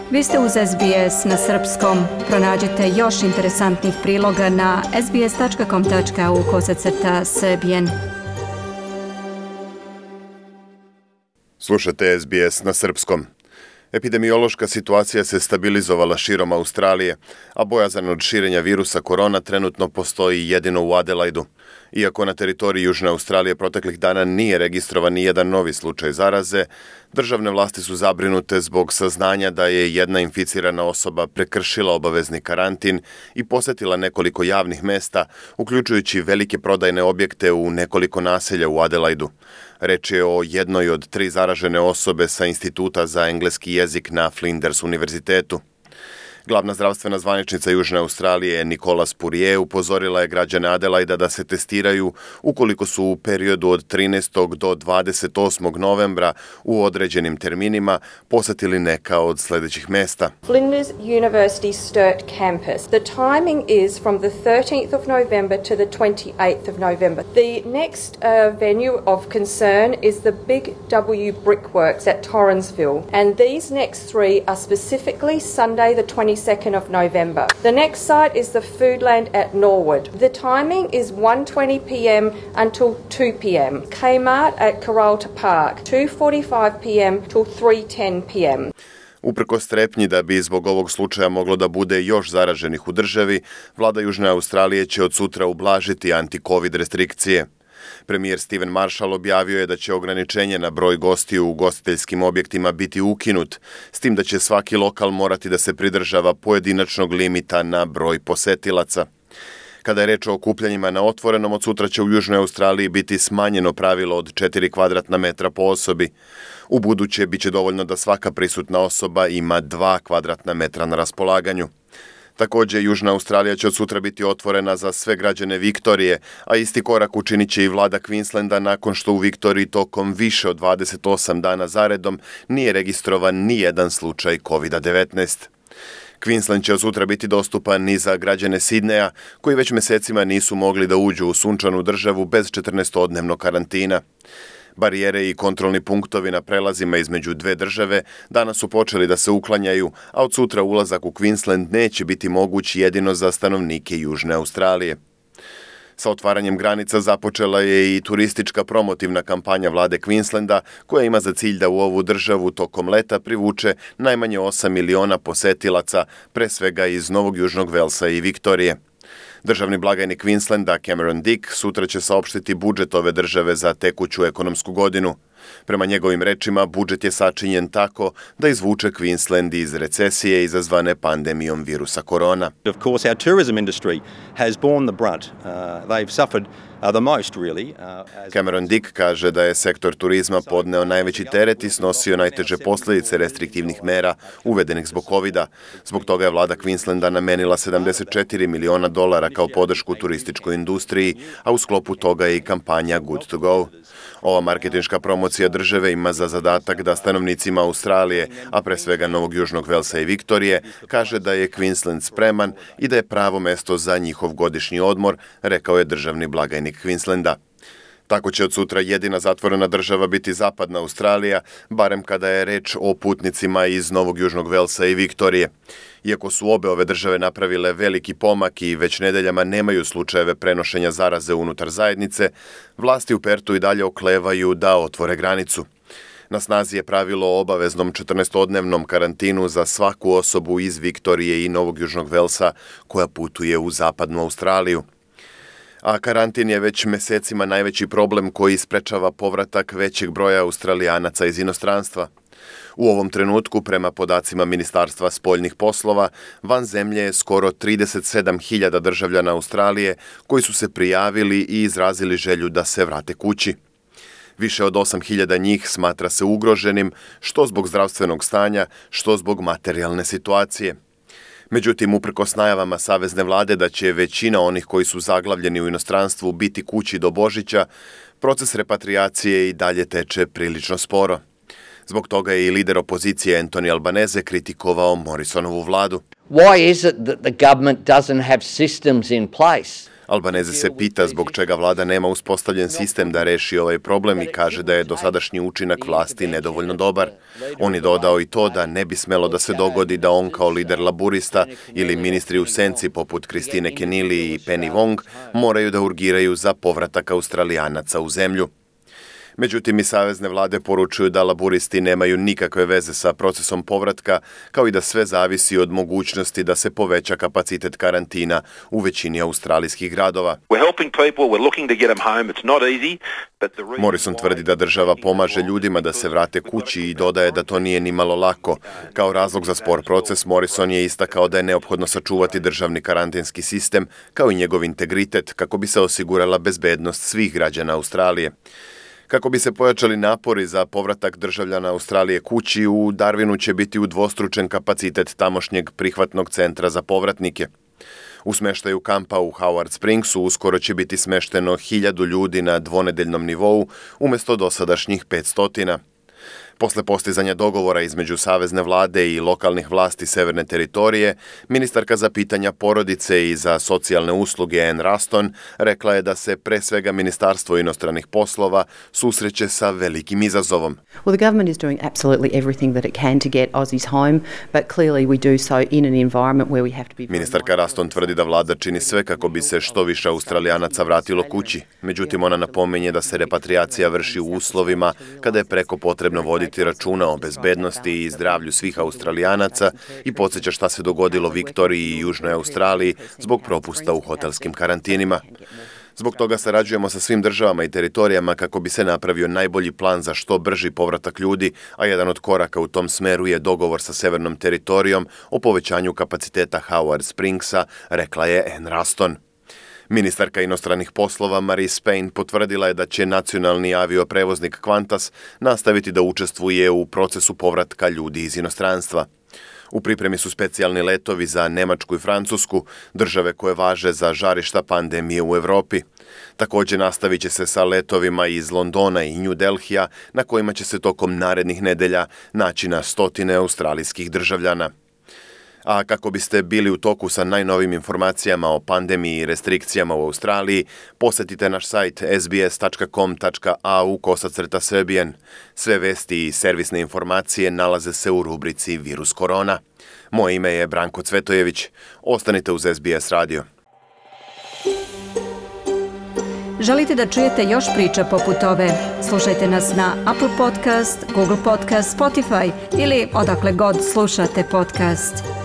Vi ste uz SBS na srpskom. Pronađite još interesantnih priloga na sbs.com.au/srbijen. Slušate SBS na srpskom. Epidemiološka situacija se stabilizovala širom Australije, a bojazan od širenja virusa korona trenutno postoji jedino u Adelaidu. Iako na teritoriji Južne Australije proteklih dana nije registrovan ni jedan novi slučaj zaraze, državne vlasti su zabrinute zbog saznanja da je jedna inficirana osoba prekršila obavezni karantin i posetila nekoliko javnih mesta, uključujući velike prodajne objekte u nekoliko naselja u Adelaidu. Reč je o jednoj od 3 zaražene osobe sa Instituta za engleski jezik na Flinders univerzitetu. Glavna zdravstvena zvaničnica Južne Australije Nicola Spurrier upozorila je građane Adelaida da se testiraju ukoliko su u periodu od 13. do 28. novembra u određenim terminima posetili neka od sljedećih mesta. Flinders University Sturt campus. The timing is from the 13th of November to the 28th of November. The next venue of concern is the Big W Brickworks at Torrensville, and these next 3 are specifically Sunday the 22nd of November. The next site is the Foodland at Norwood. The timing is 1:20 p.m. until 2 p.m. Kmart at Karalta Park, 2:45 p.m. till 3:10 p.m. Uprkos strepnji da bi zbog ovog slučaja moglo da bude još zaraženih u državi, vlada Južne Australije će od sutra ublažiti anti-covid restrikcije. Premijer Stephen Marshall objavio je da će ograničenje na broj gostiju u ugostiteljskim objektima biti ukinut, s tim da će svaki lokal morati da se pridržava pojedinačnog limita na broj posetilaca. Kada je reč o okupljanjima na otvorenom, od sutra će u Južnoj Australiji biti smanjeno pravilo od 4 kvadratna metra po osobi. U buduće biće dovoljno da svaka prisutna osoba ima 2 kvadratna metra na raspolaganju. Također, Južna Australija će od sutra biti otvorena za sve građane Viktorije, a isti korak učinit će i vlada Queenslanda nakon što u Viktoriji tokom više od 28 dana zaredom nije registrovan ni jedan slučaj COVID-19. Queensland će od sutra biti dostupan i za građane Sidneja, koji već mjesecima nisu mogli da uđu u sunčanu državu bez 14-dnevnog karantina. Barijere i kontrolni punktovi na prelazima između 2 države danas su počeli da se uklanjaju, a od sutra ulazak u Queensland neće biti moguć jedino za stanovnike Južne Australije. Sa otvaranjem granica započela je i turistička promotivna kampanja vlade Queenslanda, koja ima za cilj da u ovu državu tokom leta privuče najmanje 8 miliona posetilaca, pre svega iz Novog Južnog Velsa i Viktorije. Državni blagajnik Queenslanda Cameron Dick sutra će saopštiti budžet ove države za tekuću ekonomsku godinu. Prema njegovim rečima, budžet je sačinjen tako da izvuče Queensland iz recesije izazvane pandemijom virusa korona. Of course, our tourism industry has borne the brunt. They've suffered the most, really. Cameron Dick kaže da je sektor turizma podneo najveći teret i snosio najteže posljedice restriktivnih mera uvedenih zbog covida. Zbog toga je vlada Queenslanda namenila $74 miliona kao podršku turističkoj industriji, a u sklopu toga je i kampanja Good to Go. Ova marketinška promocija države ima za zadatak da stanovnicima Australije, a pre svega Novog Južnog Velsa i Viktorije, kaže da je Queensland spreman i da je pravo mesto za njihov godišnji odmor, rekao je državni blagajnik Queenslanda. Tako će od sutra jedina zatvorena država biti zapadna Australija, barem kada je reč o putnicima iz Novog Južnog Velsa i Viktorije. Iako su obe ove države napravile veliki pomak i već nedeljama nemaju slučajeve prenošenja zaraze unutar zajednice, vlasti u Pertu i dalje oklevaju da otvore granicu. Na snazi je pravilo o obaveznom 14-dnevnom karantinu za svaku osobu iz Viktorije i Novog Južnog Velsa koja putuje u zapadnu Australiju. A karantin je već mjesecima najveći problem koji sprečava povratak većeg broja Australijanaca iz inostranstva. U ovom trenutku, prema podacima Ministarstva spoljnih poslova, van zemlje je skoro 37.000 državljana Australije koji su se prijavili i izrazili želju da se vrate kući. Više od 8.000 njih smatra se ugroženim, što zbog zdravstvenog stanja, što zbog materijalne situacije. Međutim, uprkos najavama savezne vlade da će većina onih koji su zaglavljeni u inostranstvu biti kući do Božića, proces repatriacije i dalje teče prilično sporo. Zbog toga je i lider opozicije Anthony Albanese kritikovao Morrisonovu vladu. Why is it that the government doesn't have systems in place? Albanese se pita zbog čega vlada nema uspostavljen sistem da reši ovaj problem i kaže da je dosadašnji učinak vlasti nedovoljno dobar. On je dodao i to da ne bi smelo da se dogodi da on kao lider laburista ili ministri u senci poput Kristine Kenili i Penny Wong moraju da urgiraju za povratak Australijanaca u zemlju. Međutim, i savezne vlade poručuju da laburisti nemaju nikakve veze sa procesom povratka, kao i da sve zavisi od mogućnosti da se poveća kapacitet karantina u većini australijskih gradova. Morrison tvrdi da država pomaže ljudima da se vrate kući i dodaje da to nije ni malo lako. Kao razlog za spor proces, Morrison je istakao da je neophodno sačuvati državni karantinski sistem, kao i njegov integritet, kako bi se osigurala bezbednost svih građana Australije. Kako bi se pojačali napori za povratak državljana Australije kući, u Darwinu će biti udvostručen kapacitet tamošnjeg prihvatnog centra za povratnike. U smeštaju kampa u Howard Springsu uskoro će biti smešteno 1000 ljudi na dvonedeljnom nivou umjesto dosadašnjih 500. Posle postizanja dogovora između savezne vlade i lokalnih vlasti Severne teritorije, ministarka za pitanja porodice i za socijalne usluge Ann Ruston rekla je da se pre svega Ministarstvo inostranih poslova susreće sa velikim izazovom. Well, the government is doing absolutely everything that it can to get Aussies home, but clearly we do so in an environment where we have to be... Ministarka Ruston tvrdi da vlada čini sve kako bi se što više Australijanaca vratilo kući. Međutim, ona napominje da se repatriacija vrši u uslovima kada je preko potrebno voditi računa o bezbednosti i zdravlju svih Australijanaca i podsjeća šta se dogodilo Viktoriji i Južnoj Australiji zbog propusta u hotelskim karantinima. Zbog toga sarađujemo sa svim državama i teritorijama kako bi se napravio najbolji plan za što brži povratak ljudi, a jedan od koraka u tom smeru je dogovor sa Severnom teritorijom o povećanju kapaciteta Howard Springsa, rekla je Ann Ruston. Ministarka inostranih poslova Marise Payne potvrdila je da će nacionalni avioprevoznik Qantas nastaviti da učestvuje u procesu povratka ljudi iz inostranstva. U pripremi su specijalni letovi za Nemačku i Francusku, države koje važe za žarišta pandemije u Evropi. Također nastavit će se sa letovima iz Londona i New Delhija, na kojima će se tokom narednih nedelja naći na stotine australijskih državljana. A kako biste bili u toku sa najnovim informacijama o pandemiji i restrikcijama u Australiji, posjetite naš sajt sbs.com.au/Serbian. Sve vesti i servisne informacije nalaze se u rubrici Virus korona. Moje ime je Branko Cvetojević. Ostanite uz SBS radio. Želite da čujete još priča poput ove? Slušajte nas na Apple Podcast, Google Podcast, Spotify ili odakle god slušate podcast.